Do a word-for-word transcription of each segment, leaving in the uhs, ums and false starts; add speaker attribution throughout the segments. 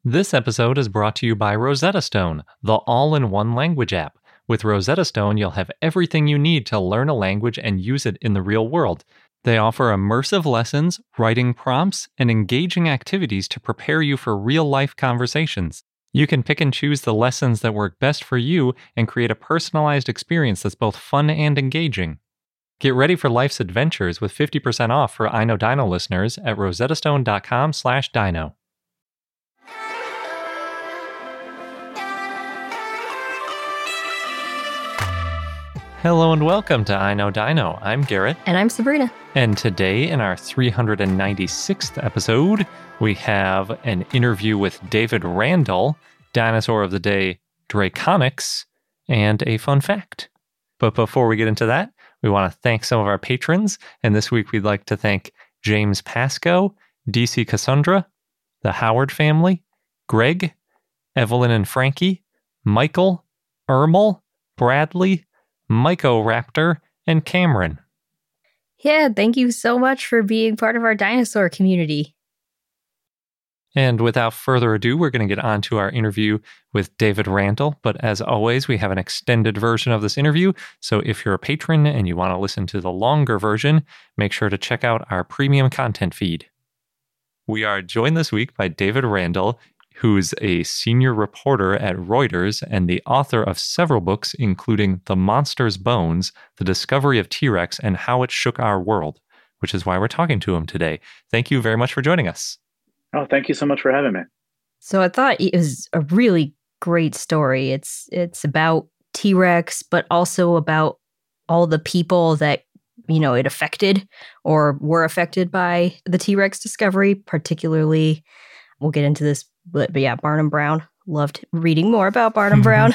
Speaker 1: This episode is brought to you by Rosetta Stone, the all-in-one language app. With Rosetta Stone, you'll have everything you need to learn a language and use it in the real world. They offer immersive lessons, writing prompts, and engaging activities to prepare you for real-life conversations. You can pick and choose the lessons that work best for you and create a personalized experience that's both fun and engaging. Get ready for life's adventures with fifty percent off for I Know Dino listeners at rosettastone.com slash dino. Hello and welcome to I Know Dino. I'm Garrett.
Speaker 2: And I'm Sabrina.
Speaker 1: And today in our three hundred ninety-sixth episode, we have an interview with David Randall, Dinosaur of the Day, Draconics, and a fun fact. But before we get into that, we want to thank some of our patrons. And this week we'd like to thank James Pasco, D C Cassandra, the Howard family, Greg, Evelyn and Frankie, Michael, Ermel, Bradley, Mycoraptor, and Cameron.
Speaker 2: Yeah, thank you so much for being part of our dinosaur community.
Speaker 1: And without further ado, we're going to get on to our interview with David Randall. But as always, we have an extended version of this interview. So if you're a patron and you want to listen to the longer version, make sure to check out our premium content feed. We are joined this week by David Randall, who's a senior reporter at Reuters and the author of several books, including The Monster's Bones, The Discovery of T-Rex, and How It Shook Our World, which is why we're talking to him today. Thank you very much for joining us.
Speaker 3: Oh, thank you so much for having me.
Speaker 2: So I thought it was a really great story. It's it's about T-Rex, but also about all the people that, you know, it affected or were affected by the T-Rex discovery, particularly, we'll get into this, but, but yeah, Barnum Brown. Loved reading more about Barnum Brown.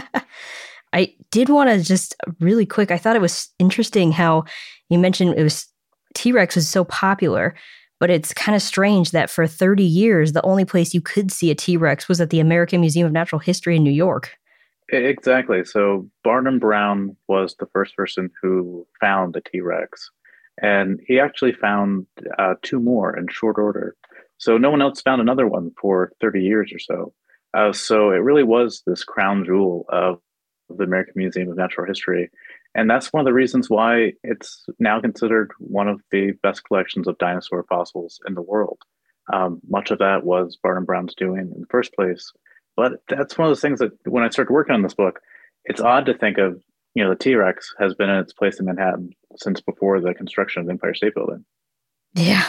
Speaker 2: I did want to just really quick, I thought it was interesting how you mentioned it was T-Rex was so popular, but it's kind of strange that for thirty years, the only place you could see a T-Rex was at the American Museum of Natural History in New York.
Speaker 3: Exactly. So Barnum Brown was the first person who found a T-Rex, and he actually found uh, two more in short order. So no one else found another one for thirty years or so. Uh, so it really was this crown jewel of the American Museum of Natural History. And that's one of the reasons why it's now considered one of the best collections of dinosaur fossils in the world. Um, much of that was Barnum Brown's doing in the first place. But that's one of those things that when I started working on this book, it's odd to think of, you know, the T-Rex has been in its place in Manhattan since before the construction of the Empire State Building.
Speaker 2: Yeah,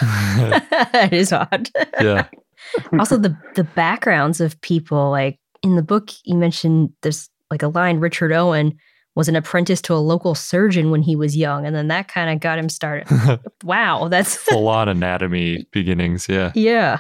Speaker 2: it is odd.
Speaker 1: Yeah.
Speaker 2: Also, the the backgrounds of people, like in the book, you mentioned there's like a line, Richard Owen was an apprentice to a local surgeon when he was young, and then that kind of got him started. Wow, that's
Speaker 1: full on anatomy beginnings. Yeah.
Speaker 2: Yeah.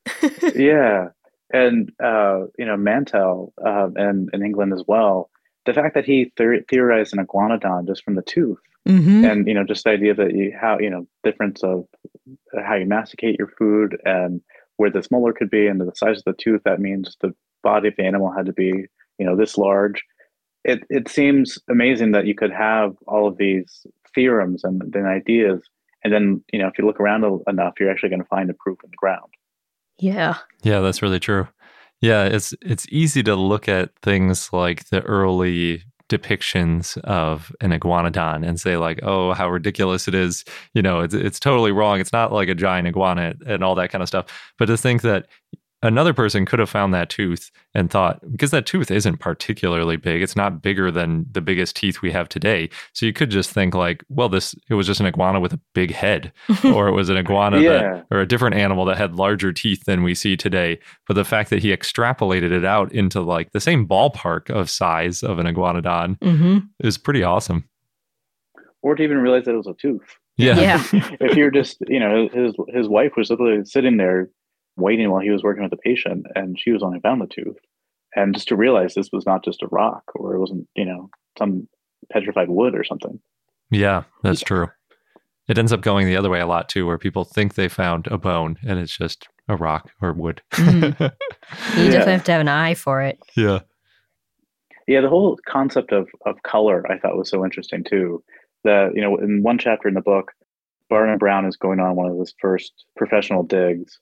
Speaker 3: Yeah. And, uh, you know, Mantell uh, and in England as well, the fact that he the- theorized an iguanodon just from the tooth.
Speaker 2: Mm-hmm.
Speaker 3: And, you know, just the idea that you how, you know, difference of how you masticate your food and where this molar could be and the size of the tooth, that means the body of the animal had to be, you know, this large. It it seems amazing that you could have all of these theorems and then ideas. And then, you know, if you look around enough, you're actually going to find a proof in the ground.
Speaker 2: Yeah.
Speaker 1: Yeah, that's really true. Yeah, it's it's easy to look at things like the early depictions of an iguanodon and say like, oh, how ridiculous it is. You know, it's it's totally wrong. It's not like a giant iguana and all that kind of stuff. But to think that another person could have found that tooth and thought, because that tooth isn't particularly big, it's not bigger than the biggest teeth we have today. So you could just think like, well, this, it was just an iguana with a big head, or it was an iguana
Speaker 3: Yeah.
Speaker 1: that, or a different animal that had larger teeth than we see today. But the fact that he extrapolated it out into like the same ballpark of size of an iguanodon
Speaker 2: Mm-hmm.
Speaker 1: is pretty awesome.
Speaker 3: Or to even realize that it was a tooth.
Speaker 1: Yeah.
Speaker 2: Yeah.
Speaker 3: If you're just, you know, his his wife was literally sitting there waiting while he was working with the patient, and she was only found the tooth. And just to realize this was not just a rock, or it wasn't, you know, some petrified wood or something.
Speaker 1: Yeah, that's
Speaker 2: Yeah.
Speaker 1: true. It ends up going the other way a lot too, where people think they found a bone and it's just a rock or wood.
Speaker 2: Mhm. You
Speaker 3: Yeah.
Speaker 2: definitely have to have an eye for it.
Speaker 1: Yeah.
Speaker 3: Yeah, the whole concept of of color I thought was so interesting too. That, you know, in one chapter in the book, Barnum Brown is going on one of his first professional digs,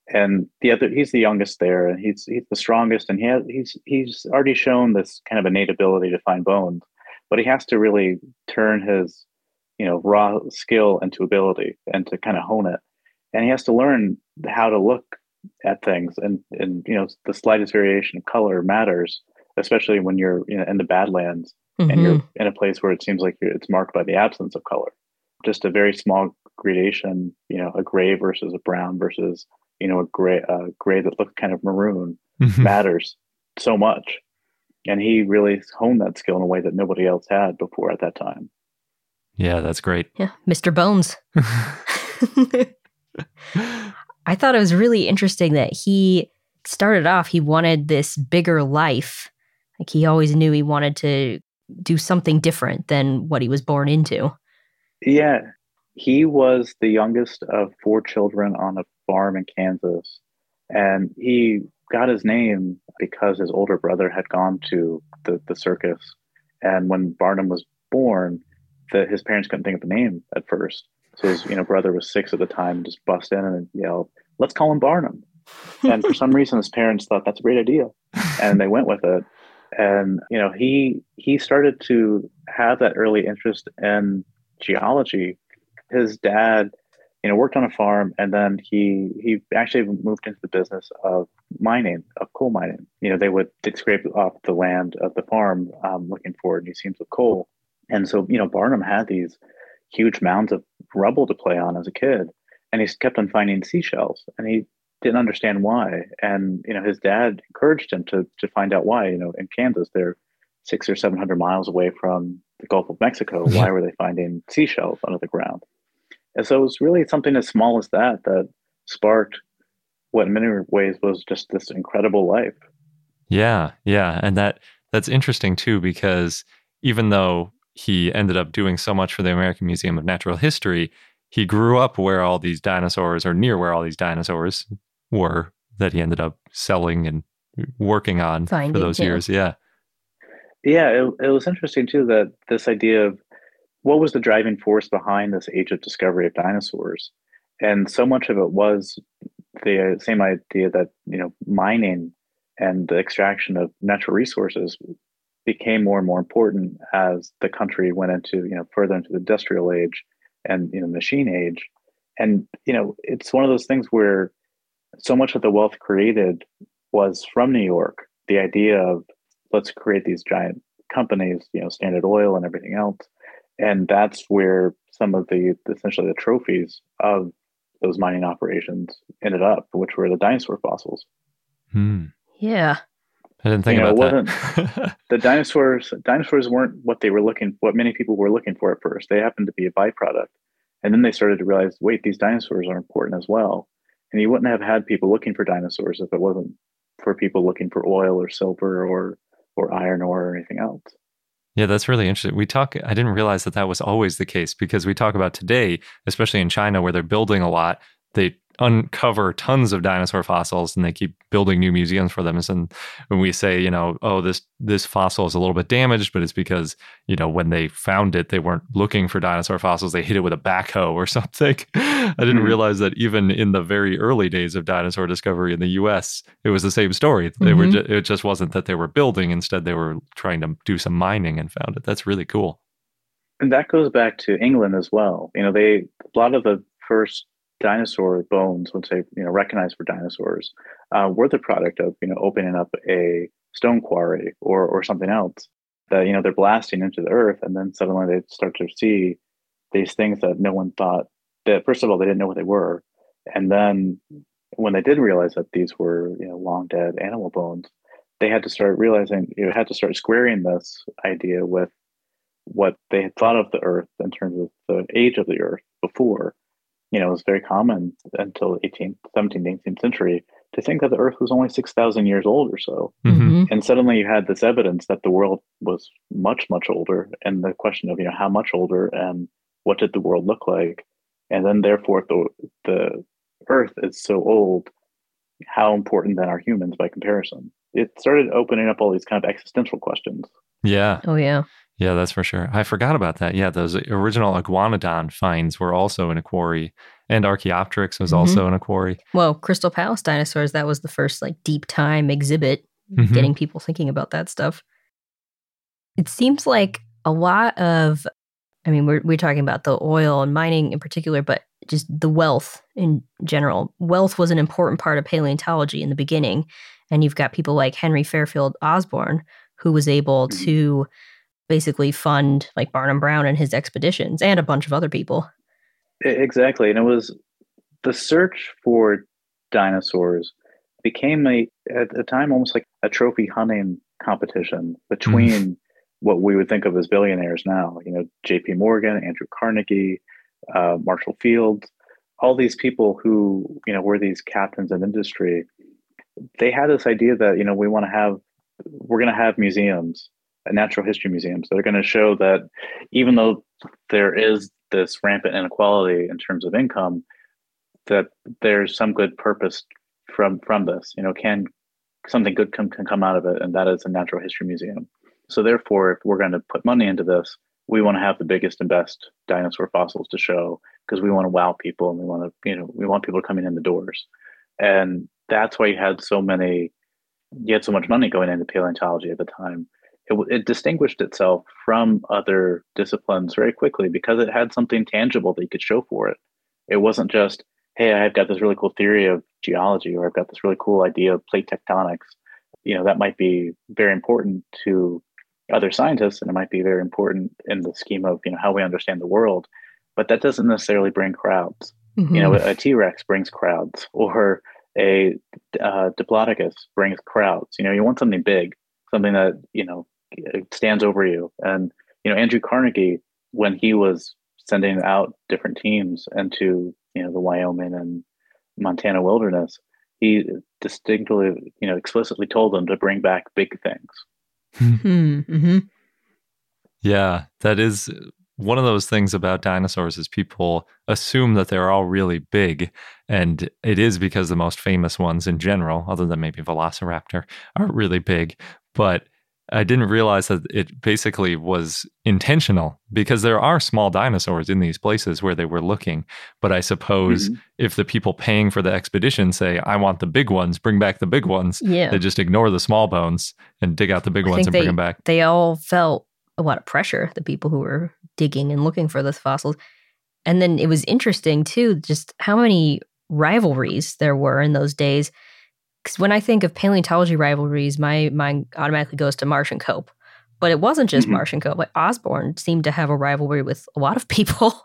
Speaker 3: And the other, he's the youngest there, and he's he's the strongest, and he has, he's he's already shown this kind of innate ability to find bones, but he has to really turn his, you know, raw skill into ability and to kind of hone it, and he has to learn how to look at things, and and you know, the slightest variation of color matters, especially when you're, you know, in the Badlands
Speaker 2: Mm-hmm.
Speaker 3: and you're in a place where it seems like it's marked by the absence of color. Just a very small gradation, you know, a gray versus a brown versus, you know, a gray, uh, gray that looks kind of maroon matters so much. And he really honed that skill in a way that nobody else had before at that time.
Speaker 1: Yeah, that's great.
Speaker 2: Yeah, Mister Bones. I thought it was really interesting that he started off, he wanted this bigger life. Like he always knew he wanted to do something different than what he was born into.
Speaker 3: Yeah. He was the youngest of four children on a farm in Kansas. And he got his name because his older brother had gone to the, the circus. And when Barnum was born, the, his parents couldn't think of a name at first. So his, you know, brother was six at the time and just bust in and yelled, "Let's call him Barnum." And for some reason, his parents thought that's a great idea. And they went with it. And, you know, he he started to have that early interest in geology. His dad, you know, worked on a farm, and then he he actually moved into the business of mining, of coal mining. You know, they would they'd scrape off the land of the farm um, looking for new seams of coal. And so, you know, Barnum had these huge mounds of rubble to play on as a kid, and he kept on finding seashells, and he didn't understand why. And, you know, his dad encouraged him to to find out why. You know, in Kansas, they're six or seven hundred miles away from the Gulf of Mexico. Why were they finding seashells under the ground? And so it was really something as small as that that sparked what in many ways was just this incredible life.
Speaker 1: Yeah, yeah. And that that's interesting too, because even though he ended up doing so much for the American Museum of Natural History, he grew up where all these dinosaurs, or near where all these dinosaurs were, that he ended up selling and working on
Speaker 2: Finding,
Speaker 1: for those
Speaker 2: yeah.
Speaker 1: years. Yeah.
Speaker 3: Yeah, it, it was interesting too that this idea of what was the driving force behind this age of discovery of dinosaurs, and so much of it was the same idea that, you know, mining and the extraction of natural resources became more and more important as the country went into, you know, further into the industrial age and, you know, machine age. And, you know, it's one of those things where so much of the wealth created was from New York. The idea of let's create these giant companies, you know, Standard Oil and everything else. And that's where some of the essentially the trophies of those mining operations ended up, which were the dinosaur fossils.
Speaker 1: Hmm.
Speaker 2: Yeah.
Speaker 1: I didn't think
Speaker 3: You know, it
Speaker 1: about
Speaker 3: wasn't
Speaker 1: that.
Speaker 3: the dinosaurs. Dinosaurs weren't what they were looking, what many people were looking for at first. They happened to be a byproduct, and then they started to realize, wait, these dinosaurs are important as well. And you wouldn't have had people looking for dinosaurs if it wasn't for people looking for oil or silver or or iron ore or anything else.
Speaker 1: Yeah, that's really interesting. We talk, I didn't realize that that was always the case, because we talk about today, especially in China where they're building a lot, they uncover tons of dinosaur fossils and they keep building new museums for them. And when we say, you know, oh, this this fossil is a little bit damaged, but it's because, you know, when they found it, they weren't looking for dinosaur fossils. They hit it with a backhoe or something. I didn't mm-hmm. realize that even in the very early days of dinosaur discovery in the U S, it was the same story. They mm-hmm. were. Ju- it just wasn't that they were building. Instead, they were trying to do some mining and found it. That's really cool.
Speaker 3: And that goes back to England as well. You know, they a lot of the first dinosaur bones, once they, you know, recognized for dinosaurs, uh, were the product of, you know, opening up a stone quarry or or something else that, you know, they're blasting into the earth, and then suddenly they start to see these things that no one thought that, first of all, they didn't know what they were, and then when they did realize that these were, you know, long dead animal bones, they had to start realizing, you know, had to start squaring this idea with what they had thought of the earth in terms of the age of the earth before. You know, it was very common until eighteenth, seventeenth, eighteenth century to think that the Earth was only six thousand years old or so.
Speaker 1: Mm-hmm.
Speaker 3: And suddenly you had this evidence that the world was much, much older. And the question of, you know, how much older and what did the world look like? And then therefore the, the Earth is so old, how important then are humans by comparison? It started opening up all these kind of existential questions.
Speaker 1: Yeah.
Speaker 2: Oh, yeah.
Speaker 1: Yeah, that's for sure. I forgot about that. Yeah, those original iguanodon finds were also in a quarry And Archaeopteryx was
Speaker 2: Mhm.
Speaker 1: also in a quarry.
Speaker 2: Well, Crystal Palace dinosaurs, that was the first like deep time exhibit,
Speaker 1: Mhm.
Speaker 2: getting people thinking about that stuff. It seems like a lot of, I mean, we're, we're talking about the oil and mining in particular, but just the wealth in general. Wealth was an important part of paleontology in the beginning. And you've got people like Henry Fairfield Osborn, who was able
Speaker 3: Mhm.
Speaker 2: to basically fund like Barnum Brown and his expeditions and a bunch of other people.
Speaker 3: E- Exactly. And it was the search for dinosaurs became a at the time almost like a trophy hunting competition between what we would think of as billionaires now. You know, J P. Morgan, Andrew Carnegie, uh, Marshall Fields, all these people who you know were these captains of industry. They had this idea that you know we want to have we're going to have museums, uh, natural history museums that are going to show that even though there is this rampant inequality in terms of income, that there's some good purpose from from this. You know, can something good come, can come out of it, and that is a natural history museum. So therefore, if we're going to put money into this, we want to have the biggest and best dinosaur fossils to show because we want to wow people and we want to, you know, we want people coming in the doors, and that's why you had so many, you had so much money going into paleontology at the time. It, it distinguished itself from other disciplines very quickly because it had something tangible that you could show for it. It wasn't just, hey, I've got this really cool theory of geology, or I've got this really cool idea of plate tectonics. You know, that might be very important to other scientists, and it might be very important in the scheme of you know how we understand the world. But that doesn't necessarily bring crowds.
Speaker 2: Mm-hmm.
Speaker 3: You know, a T Rex brings crowds, or a uh, Diplodocus brings crowds. You know, you want something big, something that you know stands over you. And you know, Andrew Carnegie, when he was sending out different teams into you know the Wyoming and Montana wilderness, he distinctly, you know, explicitly told them to bring back big things.
Speaker 2: Mm-hmm.
Speaker 1: Yeah, that is one of those things about dinosaurs is people assume that they're all really big, and it is because the most famous ones in general, other than maybe Velociraptor, are really big. But I didn't realize that it basically was intentional because there are small dinosaurs in these places where they were looking. But I suppose
Speaker 3: Mhm.
Speaker 1: if the people paying for the expedition say, I want the big ones, bring back the big ones,
Speaker 2: Yeah.
Speaker 1: they just ignore the small bones and dig out the big
Speaker 2: I
Speaker 1: ones
Speaker 2: think
Speaker 1: and
Speaker 2: they,
Speaker 1: bring them back.
Speaker 2: they all felt a lot of pressure, the people who were digging and looking for those fossils. And then it was interesting, too, just how many rivalries there were in those days. Because when I think of paleontology rivalries, my mind automatically goes to Marsh and Cope. But it wasn't just
Speaker 3: Mhm.
Speaker 2: Marsh and Cope. Like Osborn seemed to have a rivalry with a lot of people.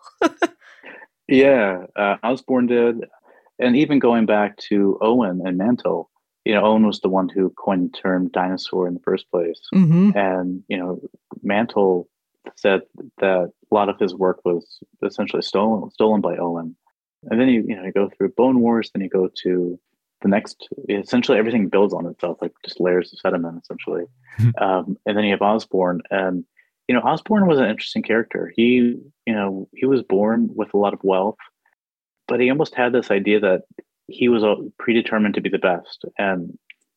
Speaker 3: Yeah, uh, Osborne did, and even going back to Owen and Mantle, you know, Owen was the one who coined the term dinosaur in the first place,
Speaker 2: Mm-hmm.
Speaker 3: and you know, Mantle said that a lot of his work was essentially stolen stolen by Owen, and then you you know you go through Bone Wars, then you go to the next. Essentially, everything builds on itself, like just layers of sediment, essentially, um, and then you have Osborne, and you know, Osborne was an interesting character. He you know he was born with a lot of wealth, but he almost had this idea that he was uh, predetermined to be the best, and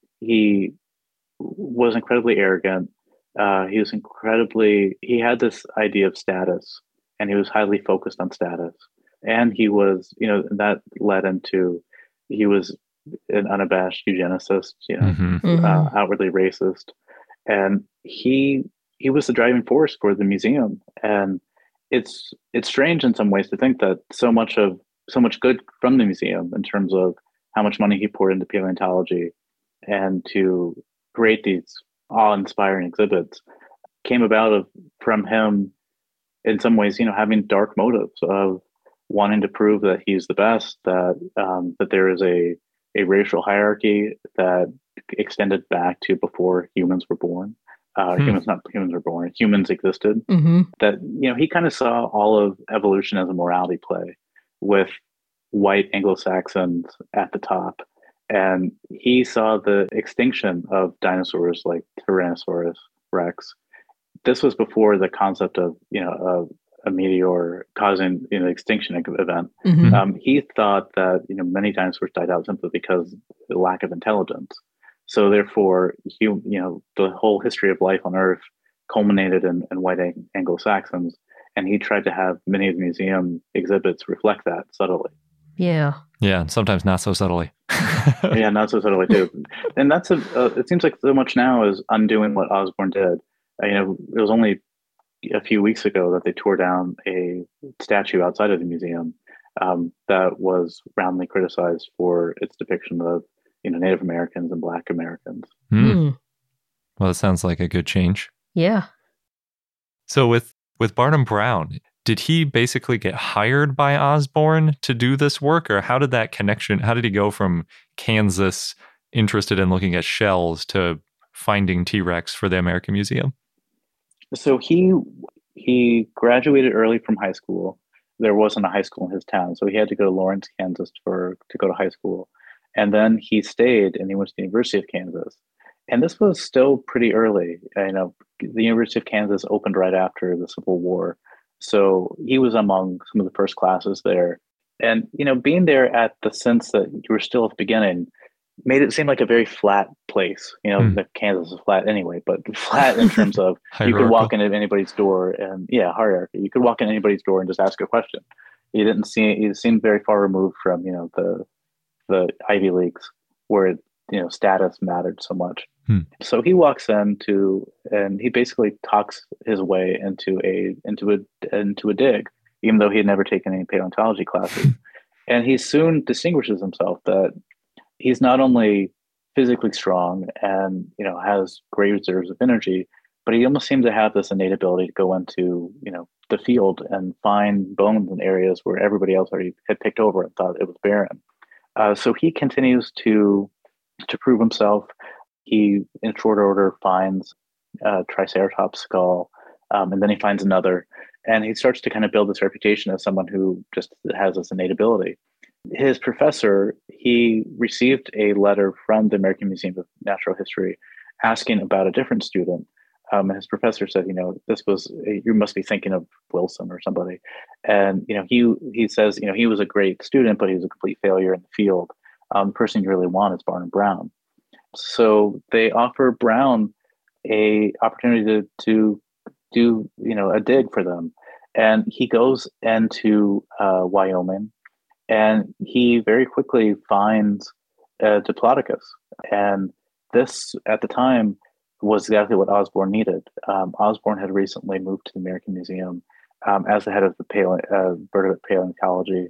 Speaker 3: he was incredibly arrogant. Uh, he was incredibly. He had this idea of status, and he was highly focused on status. And he was, you know, that led into he was an unabashed eugenicist, you know,
Speaker 1: Mhm.
Speaker 2: Mm-hmm.
Speaker 3: uh, outwardly racist, and he he was the driving force for the museum. And it's it's strange in some ways to think that so much of so much good from the museum in terms of how much money he poured into paleontology and to create these awe-inspiring exhibits came about of from him in some ways, you know, having dark motives of wanting to prove that he's the best, that um, that there is a a racial hierarchy that extended back to before humans were born. Uh,
Speaker 1: Hmm.
Speaker 3: Humans, not humans were born. Humans existed.
Speaker 2: Mm-hmm.
Speaker 3: That you know, he kind of saw all of evolution as a morality play, with white Anglo-Saxons at the top, and he saw the extinction of dinosaurs like Tyrannosaurus Rex. This was before the concept of you know a, a meteor causing you know extinction event.
Speaker 2: Mm-hmm.
Speaker 3: Um, he thought that you know many dinosaurs died out simply because of the lack of intelligence. So therefore, he, you know the whole history of life on Earth culminated in, in white Anglo Saxons, and he tried to have many of the museum exhibits reflect that subtly.
Speaker 2: Yeah.
Speaker 1: Yeah, and sometimes not so subtly.
Speaker 3: Yeah, not so subtly too. And that's a. Uh, it seems like so much now is undoing what Osborn did. Uh, you know, it was only a few weeks ago that they tore down a statue outside of the museum um, that was roundly criticized for its depiction of you know Native Americans and Black Americans.
Speaker 1: Mm.
Speaker 2: Mm.
Speaker 1: Well, it sounds like a good change.
Speaker 2: Yeah.
Speaker 1: So with with Barnum Brown, did he basically get hired by Osborn to do this work, or how did that connection? How did he go from Kansas interested in looking at shells to finding T-Rex for the American Museum?
Speaker 3: So he he graduated early from high school. There wasn't a high school in his town, so he had to go to Lawrence, Kansas, for to go to high school. And then he stayed, and he went to the University of Kansas. And this was still pretty early. You know, the University of Kansas opened right after the Civil War, so he was among some of the first classes there. And you know, being there at the sense that you were still at the beginning made it seem like a very flat place. You know,
Speaker 1: Hmm.
Speaker 3: that Kansas is flat anyway, but flat in terms of you could walk into anybody's door and yeah, hierarchy. You could walk in anybody's door and just ask a question. You didn't see you seemed very far removed from, you know, the the Ivy Leagues where, you know, status mattered so much.
Speaker 1: Hmm.
Speaker 3: So he walks into and he basically talks his way into a into a into a dig, even though he had never taken any paleontology classes. And he soon distinguishes himself that he's not only physically strong and you know has great reserves of energy, but he almost seems to have this innate ability to go into you know the field and find bones in areas where everybody else already had picked over and thought it was barren. Uh, so he continues to to prove himself. He, in short order, finds a Triceratops skull, um, and then he finds another, and he starts to kind of build this reputation as someone who just has this innate ability. His professor, he received a letter from the American Museum of Natural History asking about a different student. Um, and his professor said, you know, this was, you must be thinking of Wilson or somebody. And, you know, he, he says, you know, he was a great student, but he was a complete failure in the field. Um, the person you really want is Barnum Brown. So they offer Brown a opportunity to, to do, you know, a dig for them. And he goes into uh, Wyoming. And he very quickly finds uh, Diplodocus. And this, at the time, was exactly what Osborn needed. Um, Osborn had recently moved to the American Museum um, as the head of the paleo- uh, vertebrate paleontology.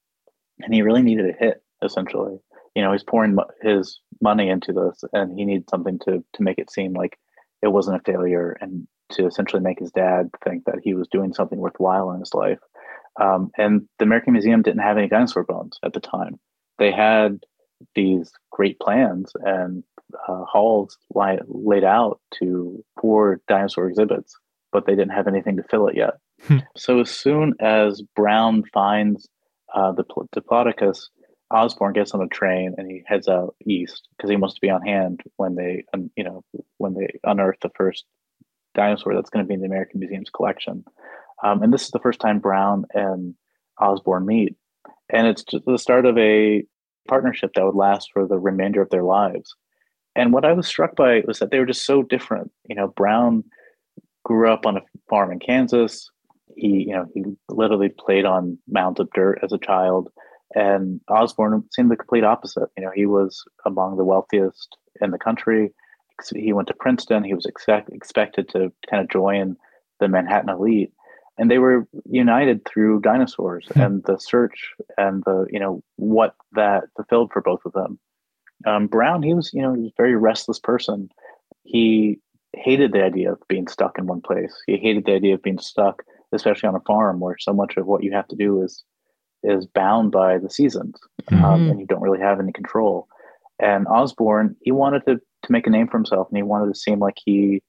Speaker 3: And he really needed a hit, essentially. You know, he's pouring mo- his money into this, and he needed something to, to make it seem like it wasn't a failure and to essentially make his dad think that he was doing something worthwhile in his life. Um, and the American Museum didn't have any dinosaur bones at the time. They had these great plans and uh, halls li- laid out to for dinosaur exhibits, but they didn't have anything to fill it yet.
Speaker 1: Hmm.
Speaker 3: So as soon as Brown finds uh, the Diplodocus, Osborn gets on a train and he heads out east because he wants to be on hand when they, um, you know, when they unearth the first dinosaur that's going to be in the American Museum's collection. Um, and this is the first time Brown and Osborn meet. And it's just the start of a partnership that would last for the remainder of their lives. And what I was struck by was that they were just so different. You know, Brown grew up on a farm in Kansas. He, you know, he literally played on mounds of dirt as a child. And Osborn seemed the complete opposite. You know, he was among the wealthiest in the country. He went to Princeton. He was expect, expected to kind of join the Manhattan elite. And they were united through dinosaurs mm-hmm. and the search and the, you know, what that fulfilled for both of them. Um, Brown, he was, you know, he was a very restless person. He hated the idea of being stuck in one place. He hated the idea of being stuck, especially on a farm where so much of what you have to do is is bound by the seasons, mm-hmm. um, and you don't really have any control. And Osborn, he wanted to to make a name for himself, and he wanted to seem like he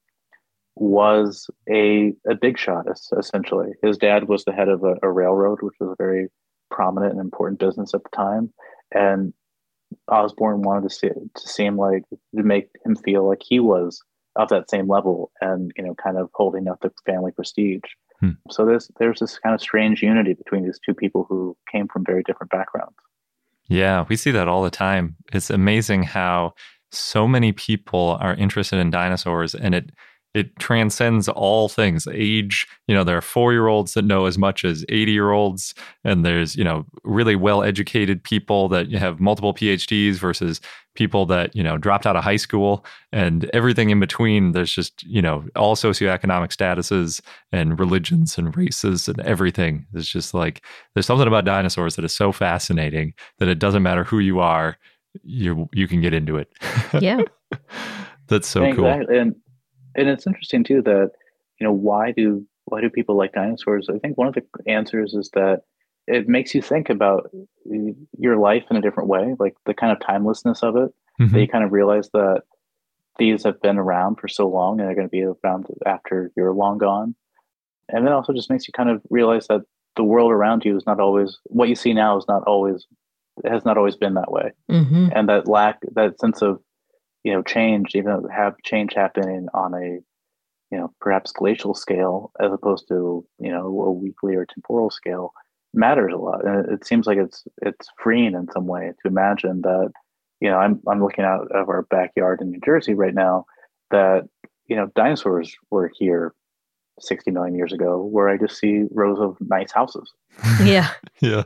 Speaker 3: was a a big shot, essentially. His dad was the head of a, a railroad, which was a very prominent and important business at the time. And Osborn wanted to see to seem like to make him feel like he was of that same level, and you know, kind of holding up the family prestige. Hmm. So there's there's this kind of strange unity between these two people who came from very different backgrounds.
Speaker 1: Yeah, we see that all the time. It's amazing how so many people are interested in dinosaurs, and it it transcends all things. Age, you know, there are four-year-olds that know as much as eighty-year-olds, and there's, you know, really well-educated people that have multiple P H Ds versus people that, you know, dropped out of high school, and everything in between. There's just, you know, all socioeconomic statuses and religions and races and everything. It's just like, there's something about dinosaurs that is so fascinating that it doesn't matter who you are, you you can get into it.
Speaker 2: Yeah.
Speaker 1: That's so
Speaker 3: exactly.
Speaker 1: cool.
Speaker 3: And and it's interesting too that, you know, why do why do people like dinosaurs? I think one of the answers is that it makes you think about your life in a different way, like the kind of timelessness of it.
Speaker 1: Mm-hmm.
Speaker 3: That you kind of realize that these have been around for so long and they're going to be around after you're long gone. And then also just makes you kind of realize that the world around you is not always what you see now is not always it has not always been that way.
Speaker 2: Mm-hmm.
Speaker 3: And that lack that sense of, you know, change, even though have change happening on a, you know, perhaps glacial scale as opposed to, you know, a weekly or temporal scale matters a lot. And it, it seems like it's it's freeing in some way to imagine that, you know, I'm I'm looking out of our backyard in New Jersey right now that, you know, dinosaurs were here sixty million years ago, where I just see rows of nice houses.
Speaker 2: Yeah.
Speaker 1: Yeah.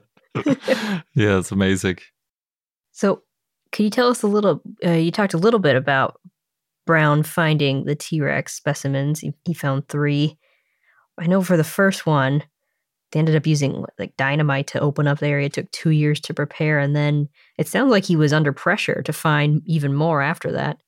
Speaker 1: Yeah, it's amazing.
Speaker 2: So, can you tell us a little? Uh, you talked a little bit about Brown finding the T-Rex specimens. He, he found three. I know for the first one, they ended up using like dynamite to open up the area. It took two years to prepare, and then it sounds like he was under pressure to find even more after that.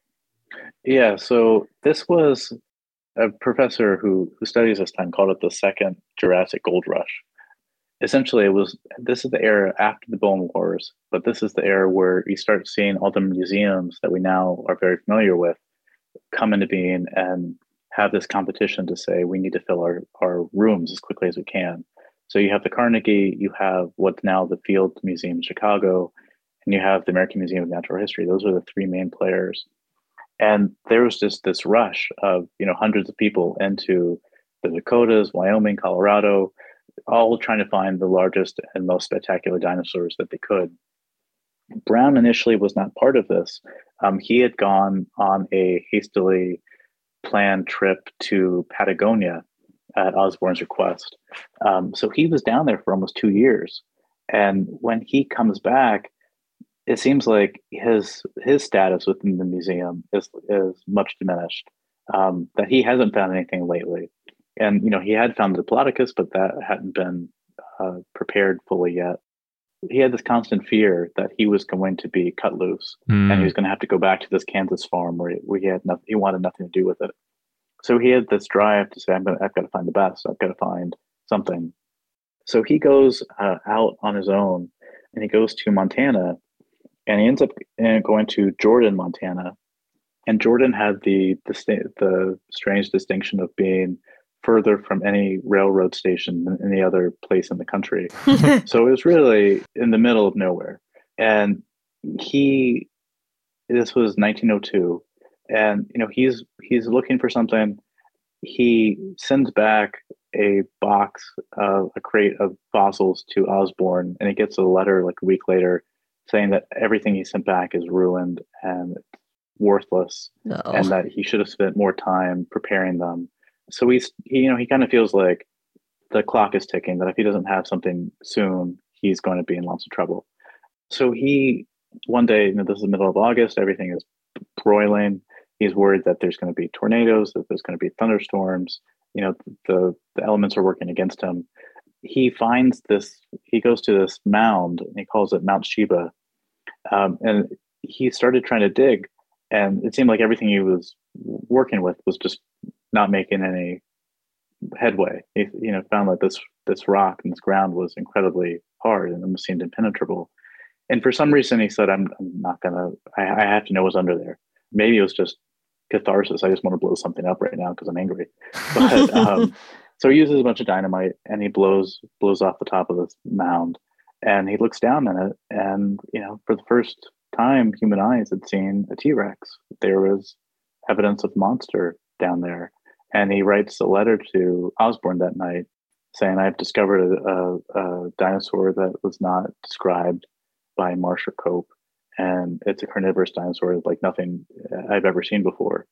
Speaker 3: Yeah. So this was a professor who who studies this time called it the second Jurassic Gold Rush. Essentially, it was this is the era after the Bone Wars, but this is the era where you start seeing all the museums that we now are very familiar with come into being and have this competition to say we need to fill our, our rooms as quickly as we can. So you have the Carnegie, you have what's now the Field Museum in Chicago, and you have the American Museum of Natural History. Those are the three main players. And there was just this rush of, you know, hundreds of people into the Dakotas, Wyoming, Colorado, all trying to find the largest and most spectacular dinosaurs that they could. Brown initially was not part of this. Um, he had gone on a hastily planned trip to Patagonia at Osborn's request. Um, so he was down there for almost two years. And when he comes back, it seems like his his status within the museum is is much diminished. Um, that he hasn't found anything lately. And, you know, he had found the Diplodocus, but that hadn't been uh, prepared fully yet. He had this constant fear that he was going to be cut loose
Speaker 1: Mm.
Speaker 3: and he was going to have to go back to this Kansas farm where he, where he had nothing, he wanted nothing to do with it. So he had this drive to say, I'm going to, I've got to find the best. I've got to find something. So he goes uh, out on his own and he goes to Montana and he ends up uh, going to Jordan, Montana. And Jordan had the, the, the strange distinction of being further from any railroad station than any other place in the country. So it was really in the middle of nowhere. And he, this was nineteen oh two, and you know he's he's looking for something. He sends back a box, uh, a crate of fossils to Osborn, and he gets a letter like a week later saying that everything he sent back is ruined and worthless,
Speaker 2: No.
Speaker 3: and that he should have spent more time preparing them. So he's, he, you know, he kind of feels like the clock is ticking, that if he doesn't have something soon, he's going to be in lots of trouble. So he, one day, you know, this is the middle of August, everything is broiling. He's worried that there's going to be tornadoes, that there's going to be thunderstorms. You know, the, the elements are working against him. He finds this, he goes to this mound, and he calls it Mount Sheba. Um, and he started trying to dig, and it seemed like everything he was working with was just not making any headway. He, you know, found that this this rock and this ground was incredibly hard and almost seemed impenetrable. And for some reason, he said, "I'm, I'm not gonna. I, I have to know what's under there." Maybe it was just catharsis. I just want to blow something up right now because I'm angry. But um, so he uses a bunch of dynamite and he blows blows off the top of this mound, and he looks down in it, and you know, for the first time, human eyes had seen a T-Rex. There was evidence of monster down there. And he writes a letter to Osborn that night saying, I've discovered a, a, a dinosaur that was not described by Marsh or Cope. And it's a carnivorous dinosaur like nothing I've ever seen before.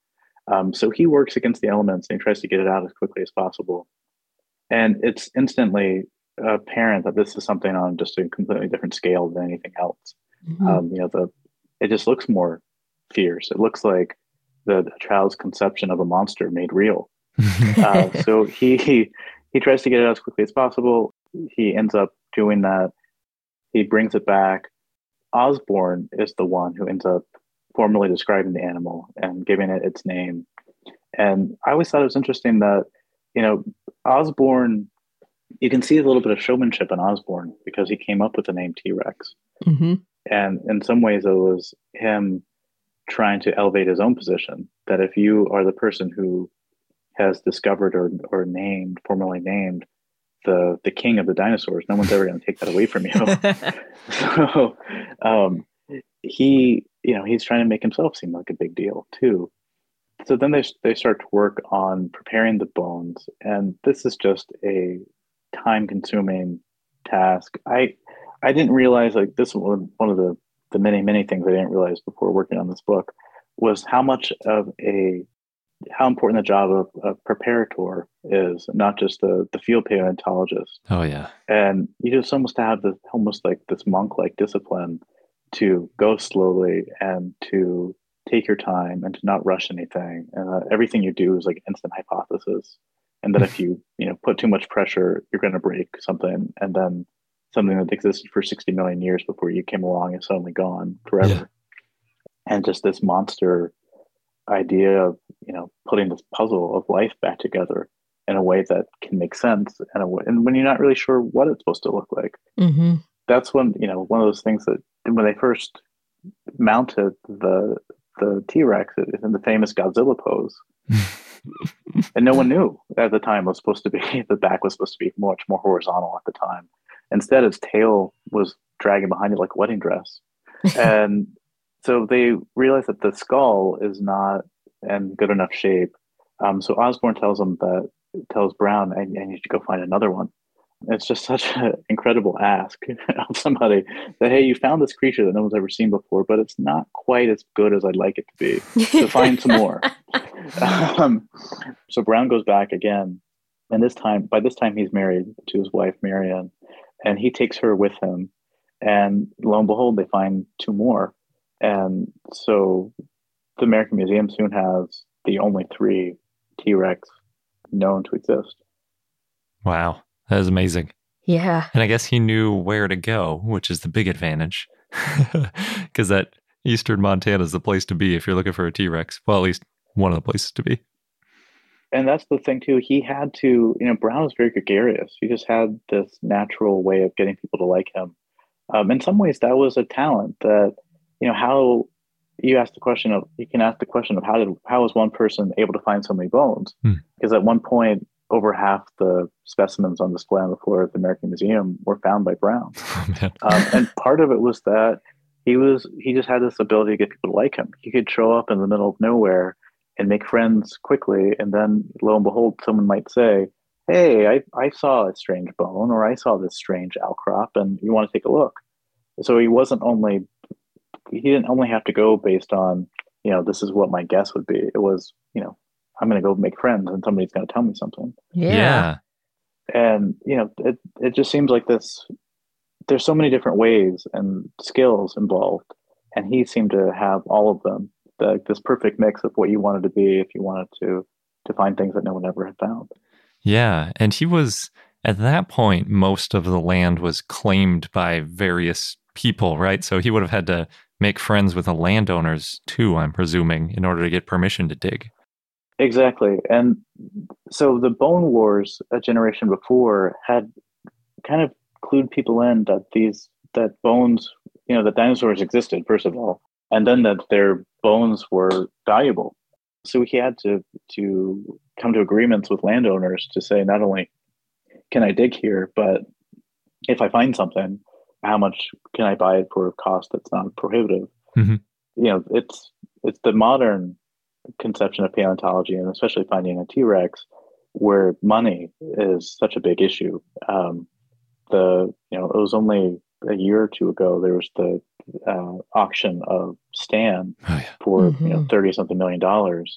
Speaker 3: Um, so he works against the elements and he tries to get it out as quickly as possible. And it's instantly apparent that this is something on just a completely different scale than anything else.
Speaker 2: Mhm.
Speaker 3: Um, you know, the it just looks more fierce. It looks like the, the child's conception of a monster made real. Uh, so he, he he tries to get it out as quickly as possible. He ends up doing that. He brings it back. Osborn is the one who ends up formally describing the animal and giving it its name. And I always thought it was interesting that, you know, Osborn, you can see a little bit of showmanship in Osborn because he came up with the name T-Rex.
Speaker 2: Mhm.
Speaker 3: And in some ways, it was him trying to elevate his own position. That if you are the person who has discovered or, or named, formally named the the king of the dinosaurs, no one's ever going to take that away from you. So um, he, you know, he's trying to make himself seem like a big deal too. So then they they start to work on preparing the bones, and this is just a time consuming task. I I didn't realize, like, this was one of the the many many things I didn't realize before working on this book was how much of a how important the job of a preparator is, not just the the field paleontologist.
Speaker 1: Oh, yeah.
Speaker 3: And you just almost have this almost like this monk like discipline to go slowly and to take your time and to not rush anything. And uh, everything you do is like instant hypothesis. And that if you you know put too much pressure, you're going to break something, and then something that existed for sixty million years before you came along is suddenly gone forever.
Speaker 1: Yeah.
Speaker 3: And just this monster idea of you know putting this puzzle of life back together in a way that can make sense, and, a way, and when you're not really sure what it's supposed to look like.
Speaker 2: Mhm.
Speaker 3: That's when you know one of those things that when they first mounted the the T-Rex in the famous Godzilla pose, and no one knew at the time it was supposed to be the back was supposed to be much more horizontal at the time. Instead, its tail was dragging behind it like a wedding dress, and so they realized that the skull is not in good enough shape. Um, so Osborn tells him that tells Brown, I, I need to go find another one. It's just such an incredible ask of somebody that, hey, you found this creature that no one's ever seen before, but it's not quite as good as I'd like it to be. So find some more. Um, so Brown goes back again, and this time, by this time, he's married to his wife Marion, and he takes her with him. And lo and behold, they find two more. And so the American Museum soon has the only three T-Rex known to exist.
Speaker 1: Wow. That is amazing.
Speaker 2: Yeah.
Speaker 1: And I guess he knew where to go, which is the big advantage. Because that eastern Montana is the place to be if you're looking for a T-Rex. Well, at least one of the places to be.
Speaker 3: And that's the thing, too. He had to, you know, Brown was very gregarious. He just had this natural way of getting people to like him. Um, in some ways, that was a talent that, you know, how you asked the question of, you can ask the question of how did, how was one person able to find so many bones?
Speaker 1: Hmm.
Speaker 3: Because at one point, over half the specimens on display on the floor at the American Museum were found by Brown.
Speaker 1: Oh, man.
Speaker 3: Um, and part of it was that he was, he just had this ability to get people to like him. He could show up in the middle of nowhere and make friends quickly. And then lo and behold, someone might say, hey, I, I saw a strange bone, or I saw this strange outcrop, and you want to take a look. So he wasn't only, he didn't only have to go based on, you know, this is what my guess would be. It was, you know, I'm going to go make friends and somebody's going to tell me something.
Speaker 2: Yeah.
Speaker 3: And, you know, it, it just seems like this, there's so many different ways and skills involved. And he seemed to have all of them, the, this perfect mix of what you wanted to be if you wanted to, to find things that no one ever had found.
Speaker 1: Yeah. And he was, at that point, most of the land was claimed by various people, right? So he would have had to make friends with the landowners too, I'm presuming, in order to get permission to dig.
Speaker 3: Exactly. And so the Bone Wars, a generation before, had kind of clued people in that these, that bones, you know, that dinosaurs existed, first of all, and then that their bones were valuable. So he had to, to come to agreements with landowners to say, not only can I dig here, but if I find something, how much can I buy it for a cost that's not prohibitive?
Speaker 1: Mm-hmm.
Speaker 3: You know, it's, it's the modern conception of paleontology, and especially finding a T-Rex, where money is such a big issue. Um, the you know it was only a year or two ago there was the uh, auction of Stan
Speaker 1: Oh, yeah.
Speaker 3: for
Speaker 2: Mhm.
Speaker 3: you know thirty something million dollars,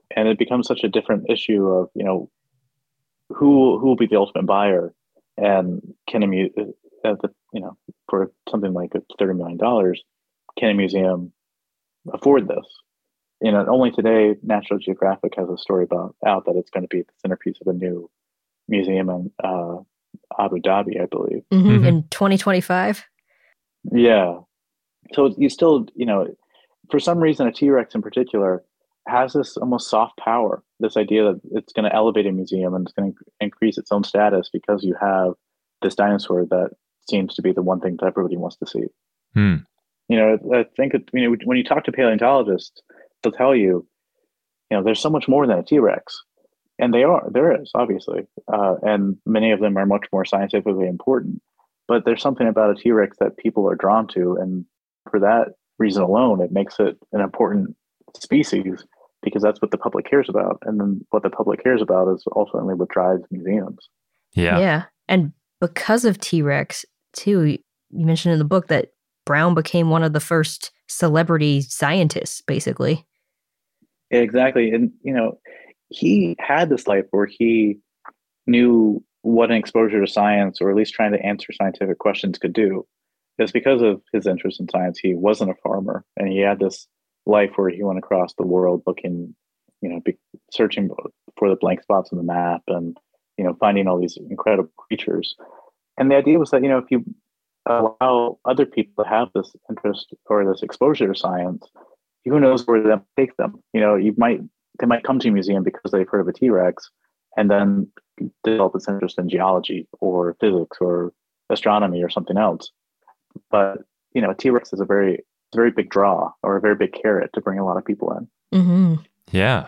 Speaker 3: and it becomes such a different issue of, you know, who who will be the ultimate buyer, and can a mu- at the you know for something like thirty million dollars, can a museum afford this? You know, only today National Geographic has a story about out that it's going to be the centerpiece of a new museum in uh, Abu Dhabi, I believe.
Speaker 2: Mm-hmm.
Speaker 1: Mhm.
Speaker 2: In twenty twenty-five.
Speaker 3: Yeah. So you still, you know, for some reason, a T-Rex in particular has this almost soft power, this idea that it's going to elevate a museum and it's going to increase its own status because you have this dinosaur that seems to be the one thing that everybody wants to see.
Speaker 1: Hmm.
Speaker 3: You know, I think, it, you know, when you talk to paleontologists, they'll tell you, you know, there's so much more than a T-Rex. And they are, there is, obviously. Uh, and many of them are much more scientifically important. But there's something about a T-Rex that people are drawn to. And for that reason alone, it makes it an important species because that's what the public cares about. And then what the public cares about is ultimately what drives museums.
Speaker 1: Yeah.
Speaker 2: Yeah. And because of T-Rex, too, you mentioned in the book that Brown became one of the first celebrity scientists, basically.
Speaker 3: Yeah, exactly. And, you know, he had this life where he knew what an exposure to science, or at least trying to answer scientific questions, could do. It's because of his interest in science. He wasn't a farmer, and he had this life where he went across the world looking, you know, be, searching for the blank spots on the map, and, you know, finding all these incredible creatures. And the idea was that, you know, if you allow other people to have this interest or this exposure to science, who knows where that take them? You know, you might they might come to a museum because they've heard of a T-Rex, and then develop this interest in geology or physics or astronomy or something else. But, you know, a T-Rex is a very, a very big draw, or a very big carrot to bring a lot of people in.
Speaker 2: Mm-hmm.
Speaker 1: Yeah.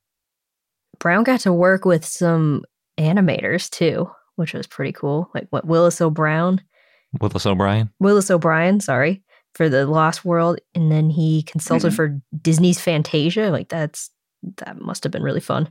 Speaker 2: Brown got to work with some animators too, which was pretty cool. Like what Willis O'Brien,
Speaker 1: Willis O'Brien.
Speaker 2: Willis O'Brien, sorry, for the Lost World, and then he consulted
Speaker 3: Mhm.
Speaker 2: for Disney's Fantasia. Like that's that must have been really fun.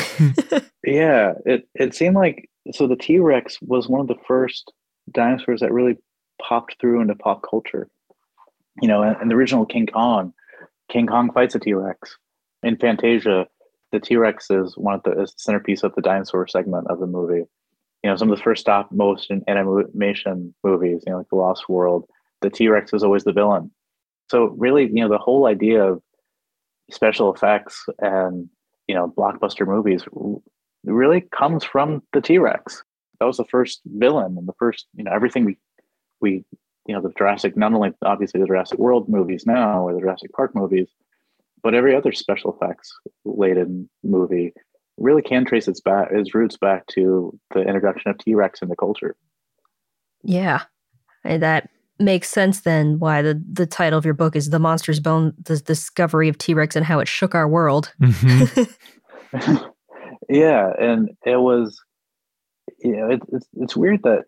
Speaker 3: Yeah, it it seemed like, so the T-Rex was one of the first dinosaurs that really popped through into pop culture. You know, in, in the original King Kong, King Kong fights a T-Rex. In Fantasia, the T-Rex is one of the is the centerpiece of the dinosaur segment of the movie. You know, some of the first stop motion animation movies, you know, like The Lost World, the T-Rex is always the villain. So really, you know, the whole idea of special effects and, you know, blockbuster movies really comes from the T-Rex. That was the first villain, and the first, you know, everything we we you know, the Jurassic, not only obviously the Jurassic World movies now or the Jurassic Park movies, but every other special effects laden movie really can trace its back its roots back to the introduction of T-Rex into culture.
Speaker 2: Yeah, and that makes sense then why the, the title of your book is The Monster's Bone, The Discovery of T-Rex and How It Shook Our World.
Speaker 1: Mm-hmm.
Speaker 3: Yeah, and it was, you know, it, it's it's weird that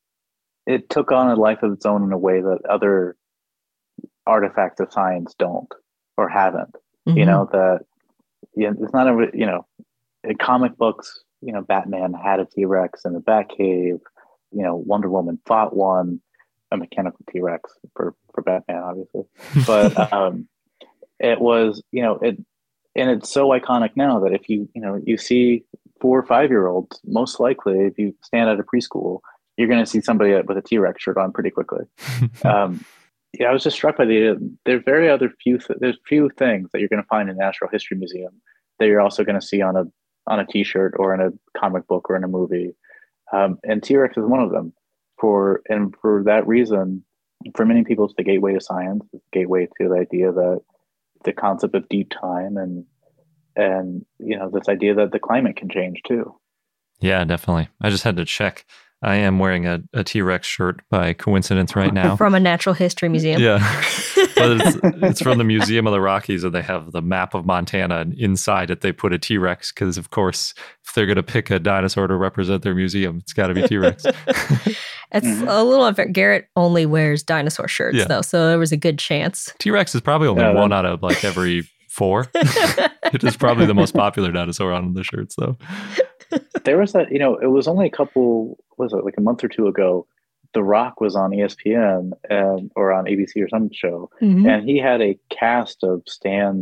Speaker 3: it took on a life of its own in a way that other artifacts of science don't or haven't.
Speaker 2: Mm-hmm.
Speaker 3: You know, that, you know, it's not a, you know, in comic books, you know, Batman had a T-Rex in the Batcave. You know, Wonder Woman fought one, a mechanical T-Rex for, for Batman, obviously. But um, it was, you know, it, and it's so iconic now that if you, you know, you see four or five year olds, most likely, if you stand at a preschool, you're going to see somebody with a T-Rex shirt on pretty quickly. um, yeah, I was just struck by the, there's very other few, th- there's few things that you're going to find in a Natural History Museum that you're also going to see on a, on a T-shirt or in a comic book or in a movie. Um, and T-Rex is one of them. For, and for that reason, for many people, it's the gateway to science. It's the gateway to the idea that the concept of deep time, and, and, you know, this idea that the climate can change too.
Speaker 1: Yeah, definitely. I just had to check. I am wearing a, a T-Rex shirt by coincidence right now.
Speaker 2: From a natural history museum.
Speaker 1: Yeah. But it's, it's from the Museum of the Rockies, and they have the map of Montana, and inside it they put a T-Rex because, of course, if they're going to pick a dinosaur to represent their museum, it's got to be T-Rex.
Speaker 2: It's
Speaker 3: Mhm.
Speaker 2: a little unfair. Garrett only wears dinosaur shirts,
Speaker 1: Yeah.
Speaker 2: though, so there was a good chance.
Speaker 1: T-Rex is probably only
Speaker 3: Yeah,
Speaker 1: one
Speaker 3: that-
Speaker 1: out of like every four. It is probably the most popular dinosaur on the shirts, though.
Speaker 3: There was that, you know, it was only a couple, was it like a month or two ago, The Rock was on E S P N and, or on A B C or some show,
Speaker 2: Mhm.
Speaker 3: and he had a cast of Stan's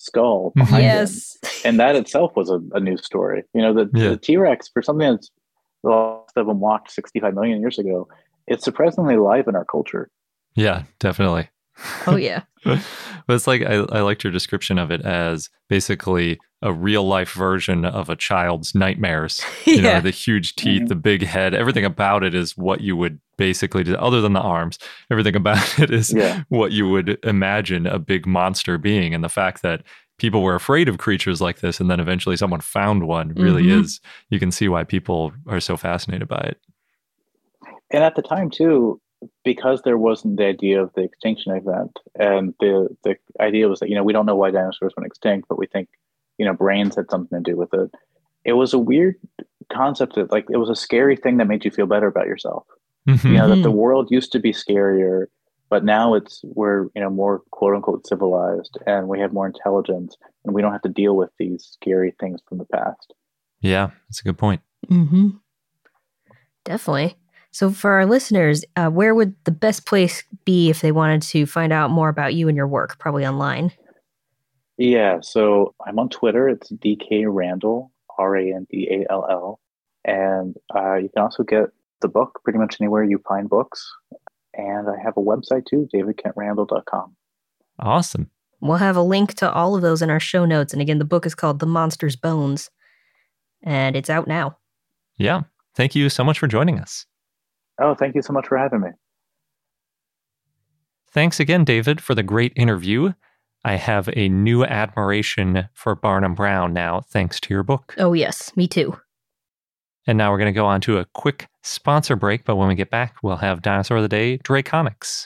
Speaker 3: skull behind
Speaker 2: yes.
Speaker 3: him. And that itself was a, a new story. You know, the,
Speaker 1: Yeah.
Speaker 3: the T-Rex, for something that's the last of them walked sixty-five million years ago, it's surprisingly alive in our culture.
Speaker 1: Yeah, definitely.
Speaker 2: Oh, yeah.
Speaker 1: But it's like, I, I liked your description of it as basically a real life version of a child's nightmares. You
Speaker 2: Yeah.
Speaker 1: know, the huge teeth,
Speaker 3: Mm-hmm.
Speaker 1: the big head, everything about it is what you would basically do, other than the arms. Everything about it is
Speaker 3: Yeah.
Speaker 1: what you would imagine a big monster being. And the fact that people were afraid of creatures like this and then eventually someone found one really
Speaker 2: Mhm.
Speaker 1: is, you can see why people are so fascinated by it.
Speaker 3: And at the time, too, because there wasn't the idea of the extinction event, and the the idea was that, you know, we don't know why dinosaurs went extinct, but we think, you know, brains had something to do with it. It was a weird concept that, like, it was a scary thing that made you feel better about yourself.
Speaker 1: Mhm.
Speaker 3: You know, that
Speaker 2: Mhm.
Speaker 3: the world used to be scarier, but now it's, we're, you know, more quote unquote civilized, and we have more intelligence, and we don't have to deal with these scary things from the past.
Speaker 1: Yeah, that's a good point.
Speaker 2: Mm-hmm. Definitely. So for our listeners, uh, where would the best place be if they wanted to find out more about you and your work? Probably online.
Speaker 3: Yeah, so I'm on Twitter. It's D K Randall, R A N D A L L. And uh, you can also get the book pretty much anywhere you find books. And I have a website too, david kent randall dot com.
Speaker 1: Awesome.
Speaker 2: We'll have a link to all of those in our show notes. And again, the book is called The Monster's Bones, and it's out now.
Speaker 1: Yeah. Thank you so much for joining us.
Speaker 3: Oh, thank you so much for having me.
Speaker 1: Thanks again, David, for the great interview. I have a new admiration for Barnum Brown now, thanks to your book.
Speaker 2: Oh, yes, me too.
Speaker 1: And now we're going to go on to a quick sponsor break, but when we get back, we'll have Dinosaur of the Day, Dracomics.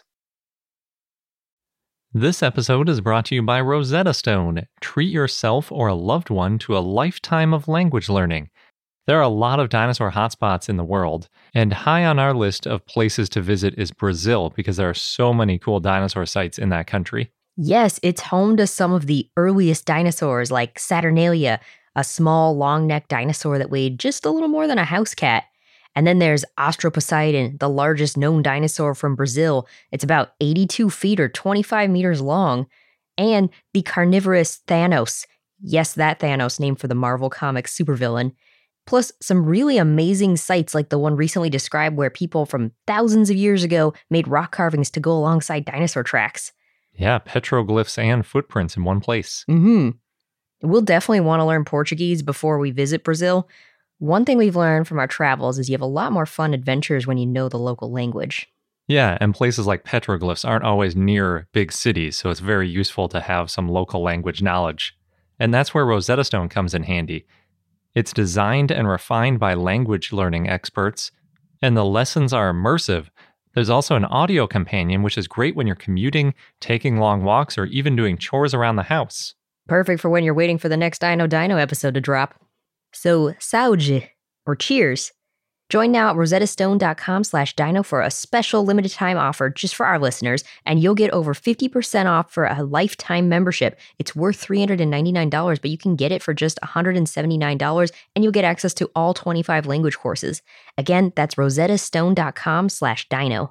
Speaker 1: This episode is brought to you by Rosetta Stone. Treat yourself or a loved one to a lifetime of language learning. There are a lot of dinosaur hotspots in the world, and high on our list of places to visit is Brazil because there are so many cool dinosaur sites in that country.
Speaker 2: Yes, it's home to some of the earliest dinosaurs like Saturnalia, a small long-necked dinosaur that weighed just a little more than a house cat. And then there's Austroposeidon, the largest known dinosaur from Brazil. It's about eighty-two feet or twenty-five meters long. And the carnivorous Thanos. Yes, that Thanos, named for the Marvel Comics supervillain. Plus, some really amazing sites like the one recently described where people from thousands of years ago made rock carvings to go alongside dinosaur tracks.
Speaker 1: Yeah, petroglyphs and footprints in one place.
Speaker 2: Mm-hmm. We'll definitely want to learn Portuguese before we visit Brazil. One thing we've learned from our travels is you have a lot more fun adventures when you know the local language.
Speaker 1: Yeah, and places like petroglyphs aren't always near big cities, so it's very useful to have some local language knowledge. And that's where Rosetta Stone comes in handy. It's designed and refined by language learning experts, and the lessons are immersive. There's also an audio companion, which is great when you're commuting, taking long walks, or even doing chores around the house.
Speaker 2: Perfect for when you're waiting for the next Dino Dino episode to drop. So, saúde, or cheers. Join now at rosettastone.com slash dino for a special limited time offer just for our listeners, and you'll get over fifty percent off for a lifetime membership. It's worth three hundred ninety-nine dollars, but you can get it for just one hundred seventy-nine dollars, and you'll get access to all twenty-five language courses. Again, that's rosettastone.com slash dino.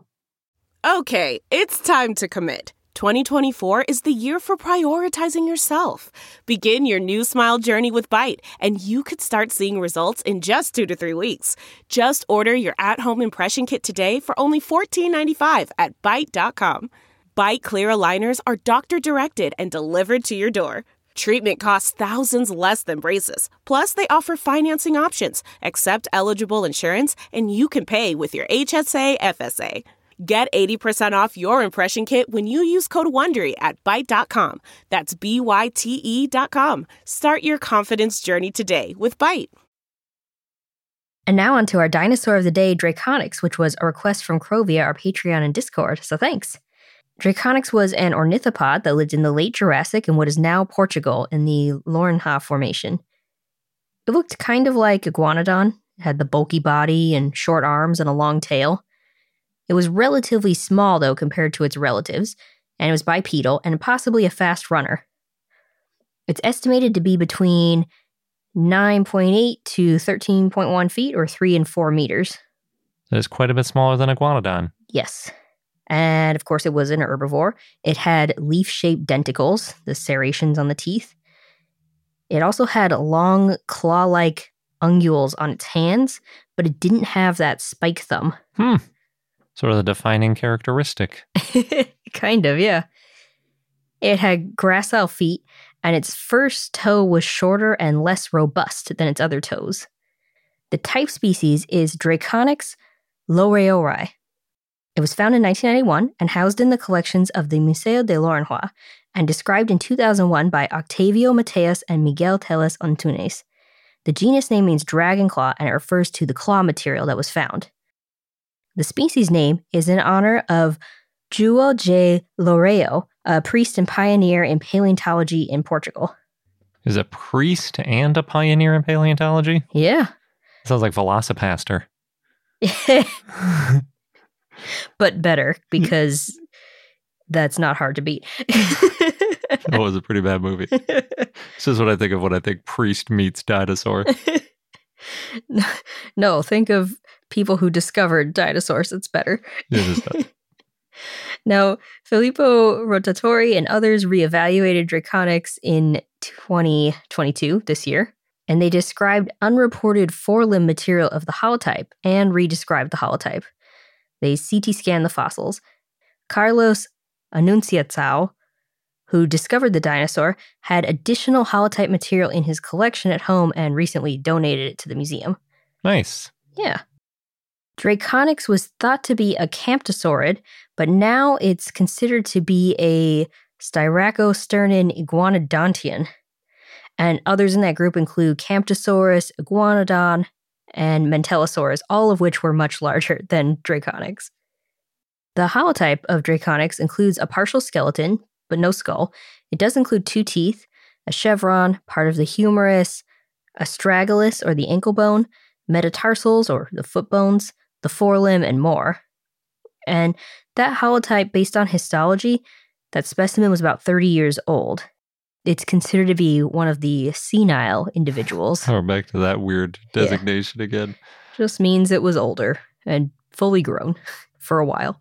Speaker 4: Okay, it's time to commit. twenty twenty-four is the year for prioritizing yourself. Begin your new smile journey with Byte, and you could start seeing results in just two to three weeks. Just order your at-home impression kit today for only fourteen ninety-five at byte dot com. Byte clear aligners are doctor-directed and delivered to your door. Treatment costs thousands less than braces. Plus, they offer financing options, accept eligible insurance, and you can pay with your H S A F S A. Get eighty percent off your impression kit when you use code WONDERY at byte dot com. That's B Y T E dot com. Start your confidence journey today with Byte.
Speaker 2: And now on to our Dinosaur of the Day, Draconics, which was a request from Crow via our Patreon and Discord, so thanks. Draconics was an ornithopod that lived in the late Jurassic in what is now Portugal in the Lourinhã Formation. It looked kind of like Iguanodon. It had the bulky body and short arms and a long tail. It was relatively small, though, compared to its relatives, and it was bipedal and possibly a fast runner. It's estimated to be between nine point eight to thirteen point one feet, or three and four meters.
Speaker 1: That is quite a bit smaller than Iguanodon.
Speaker 2: Yes. And, of course, it was an herbivore. It had leaf-shaped denticles, the serrations on the teeth. It also had long claw-like unguals on its hands, but it didn't have that spike thumb.
Speaker 1: Hmm. Sort of the defining characteristic.
Speaker 2: Kind of, yeah. It had gracile feet, and its first toe was shorter and less robust than its other toes. The type species is Draconyx loreori. It was found in nineteen ninety-one and housed in the collections of the Museo de l'Aurenois and described in two thousand one by Octavio Mateus and Miguel Teles Antunes. The genus name means dragon claw, and it refers to the claw material that was found. The species name is in honor of João J. Loureiro, a priest and pioneer in paleontology in Portugal.
Speaker 1: Is a priest and a pioneer in paleontology?
Speaker 2: Yeah.
Speaker 1: Sounds like Velocipaster.
Speaker 2: But better, because that's not hard to beat.
Speaker 1: That was a pretty bad movie. This is what I think of when I think priest meets dinosaur.
Speaker 2: No, think of people who discovered dinosaurs. It's better.
Speaker 1: It is not.
Speaker 2: Now, Filippo Rotatori and others reevaluated Draconyx in twenty twenty-two, this year, and they described unreported forelimb material of the holotype and redescribed the holotype. They C T scanned the fossils. Carlos Anunciação, who discovered the dinosaur, had additional holotype material in his collection at home and recently donated it to the museum.
Speaker 1: Nice.
Speaker 2: Yeah. Draconyx was thought to be a camptosaurid, but now it's considered to be a Styracosternin iguanodontian. And others in that group include Camptosaurus, Iguanodon, and Mantellosaurus, all of which were much larger than Draconyx. The holotype of Draconyx includes a partial skeleton, but no skull. It does include two teeth, a chevron, part of the humerus, astragalus, or the ankle bone, metatarsals, or the foot bones, the forelimb, and more. And that holotype, based on histology, that specimen was about thirty years old. It's considered to be one of the senile individuals.
Speaker 1: We're back to that weird designation yeah. again.
Speaker 2: Just means it was older and fully grown for a while.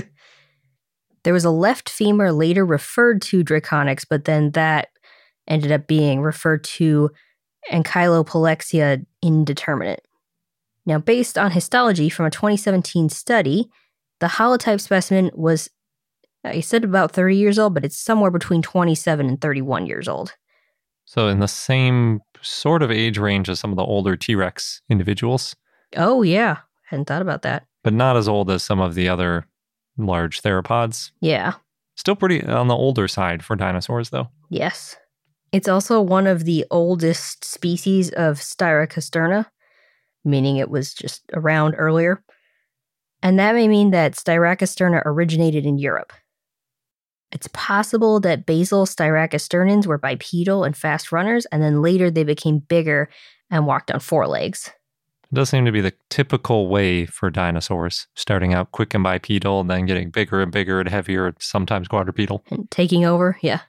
Speaker 2: There was a left femur later referred to Draconyx, but then that ended up being referred to Ankylopalexia indeterminate. Now, based on histology from a twenty seventeen study, the holotype specimen was, I said about thirty years old, but it's somewhere between twenty-seven and thirty-one years old.
Speaker 1: So in the same sort of age range as some of the older T-Rex individuals.
Speaker 2: Oh, yeah. Hadn't thought about that.
Speaker 1: But not as old as some of the other large theropods.
Speaker 2: Yeah.
Speaker 1: Still pretty on the older side for dinosaurs, though. Yes.
Speaker 2: It's also one of the oldest species of Styracosterna, meaning it was just around earlier. And that may mean that Styracosterna originated in Europe. It's possible that basal Styracosternans were bipedal and fast runners, and then later they became bigger and walked on four legs.
Speaker 1: It does seem to be the typical way for dinosaurs, starting out quick and bipedal, and then getting bigger and bigger and heavier, sometimes quadrupedal.
Speaker 2: And taking over, yeah.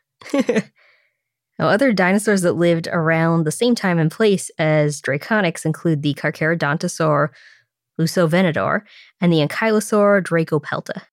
Speaker 2: Now, other dinosaurs that lived around the same time and place as Draconyx include the Carcharodontosaur Lusovenador and the Ankylosaur Dracopelta.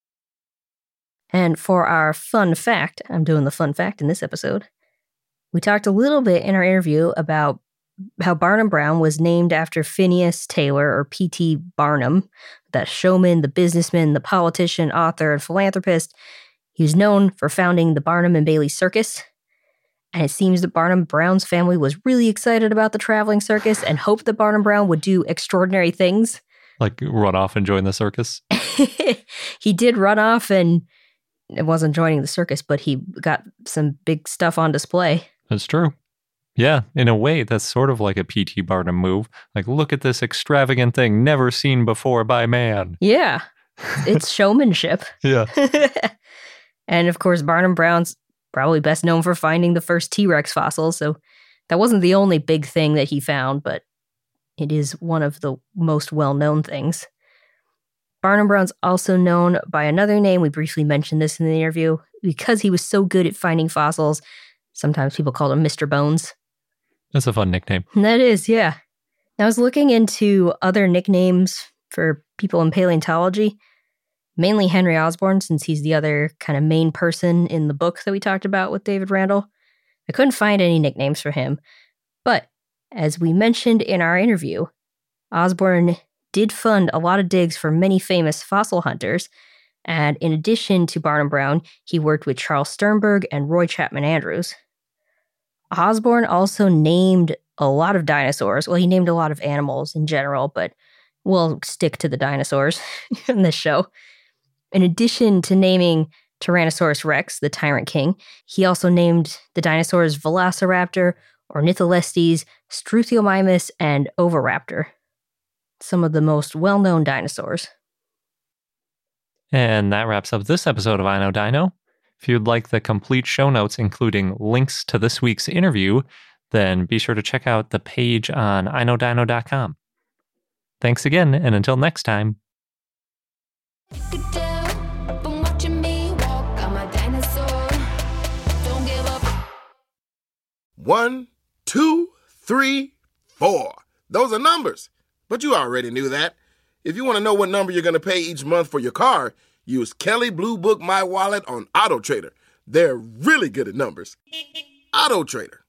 Speaker 2: And for our fun fact, I'm doing the fun fact in this episode, we talked a little bit in our interview about how Barnum Brown was named after Phineas Taylor, or P T Barnum, that showman, the businessman, the politician, author, and philanthropist. He was known for founding the Barnum and Bailey Circus. And it seems that Barnum Brown's family was really excited about the traveling circus and hoped that Barnum Brown would do extraordinary things.
Speaker 1: Like run off and join the circus?
Speaker 2: He did run off, and it wasn't joining the circus, but he got some big stuff on display.
Speaker 1: That's true. Yeah, in a way, that's sort of like a P T Barnum move. Like, look at this extravagant thing never seen before by man.
Speaker 2: Yeah, it's showmanship.
Speaker 1: Yeah.
Speaker 2: And of course, Barnum Brown's probably best known for finding the first T-Rex fossil, so that wasn't the only big thing that he found, but it is one of the most well-known things. Barnum Brown's also known by another name. We briefly mentioned this in the interview. Because he was so good at finding fossils, sometimes people called him Mister Bones.
Speaker 1: That's a fun nickname.
Speaker 2: That is, yeah. I was looking into other nicknames for people in paleontology, mainly Henry Osborn, since he's the other kind of main person in the book that we talked about with David Randall. I couldn't find any nicknames for him, but as we mentioned in our interview, Osborn did fund a lot of digs for many famous fossil hunters, and in addition to Barnum Brown, he worked with Charles Sternberg and Roy Chapman Andrews. Osborn also named a lot of dinosaurs. Well, he named a lot of animals in general, but we'll stick to the dinosaurs in this show. In addition to naming Tyrannosaurus Rex, the Tyrant King, he also named the dinosaurs Velociraptor, Ornitholestes, Struthiomimus, and Oviraptor, some of the most well-known dinosaurs.
Speaker 1: And that wraps up this episode of I Know Dino. If you'd like the complete show notes, including links to this week's interview, then be sure to check out the page on I know dino dot com. Thanks again, and until next time.
Speaker 5: One, two, three, four. Those are numbers. But you already knew that. If you want to know what number you're going to pay each month for your car, use Kelley Blue Book My Wallet on AutoTrader. They're really good at numbers. AutoTrader.